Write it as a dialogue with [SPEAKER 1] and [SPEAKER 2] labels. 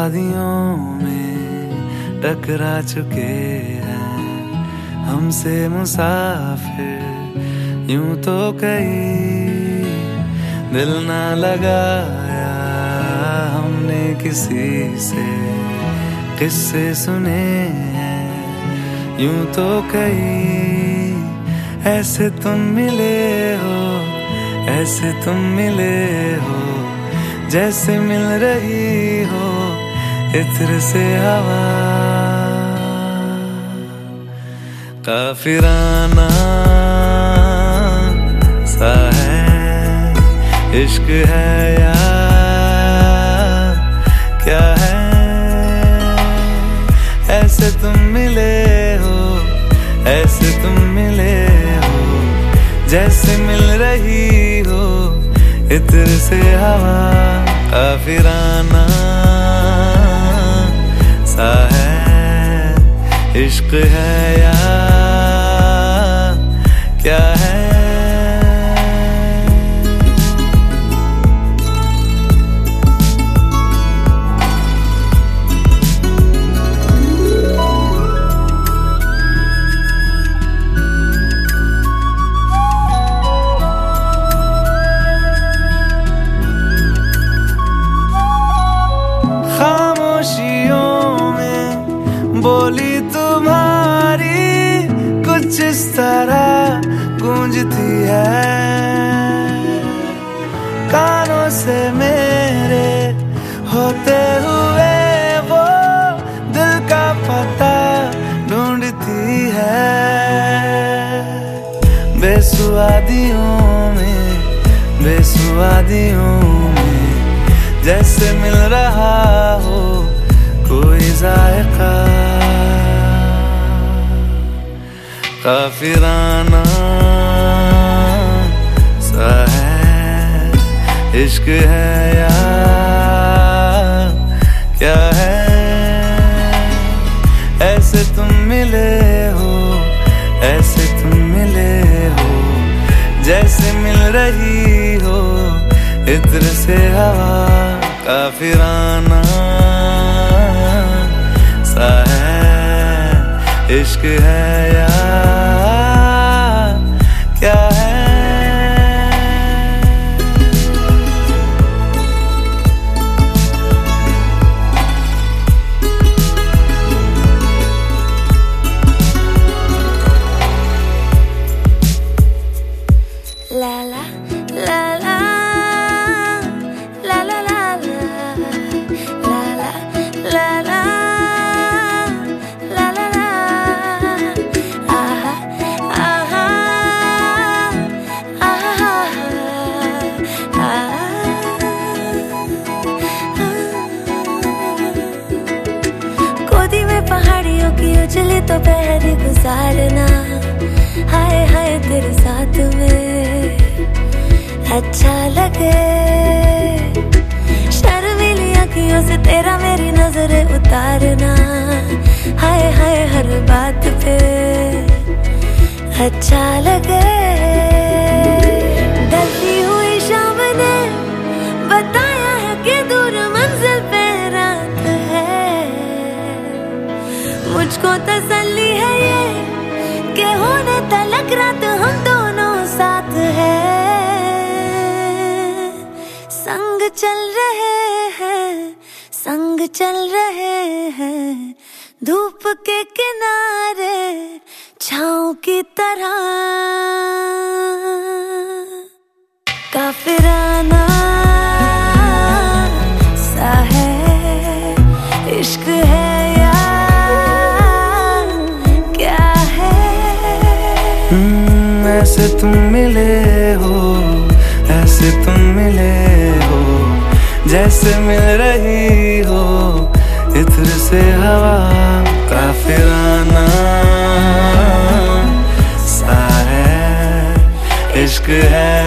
[SPEAKER 1] वादियों में टकरा चुके हैं हमसे मुसाफिर। यूं तो कहीं दिल ना लगाया हमने किसी से, किस्से सुने हैं यूं तो कहीं। ऐसे तुम मिले हो, ऐसे तुम मिले हो, जैसे मिल रही हो इत्र से हवा। काफिराना सा है इश्क है या क्या है। ऐसे तुम मिले हो, ऐसे तुम मिले हो, जैसे मिल रही हो इत्र से हवा। काफिराना सा है इश्क है या क्या है। बोली तुम्हारी कुछ इस तरह गूंजती है कानों से मेरे होते हुए, वो दिल का पता ढूंढती है। बेसुवादियों में, बेसुवादियों में जैसे मिल रहा हो कोई जायका। काफिराना सा है इश्क है या क्या है। ऐसे तुम मिले हो, ऐसे तुम मिले हो, जैसे मिल रही हो इत्र से हवा। काफिराना सा है इश्क है या क्या है।
[SPEAKER 2] ला ला ला ला ला ला ला ला ला ला पहाड़ियों की उजली तो पहरी गुजारना, हाय हाय तेरे साथ में अच्छा लगे। शर्मीली आँखियों से तेरा मेरी नजरें उतारना, हाय हाय हर बात पे अच्छा लगे। ढलती हुई शाम ने बताया है कि दूर मंजिल पे रात है। मुझको तसल्ली है ये कि होने तलक रात हम दोनों साथ हैं। संग चल रहे हैं, संग चल रहे हैं, धूप के किनारे छाँव की तरह। काफिराना सा है इश्क है
[SPEAKER 1] ऐसे तुम मिले हो, ऐसे तुम मिले हो, जैसे मिल रही हो इत्र से हवा। काफिराना सा है इश्क है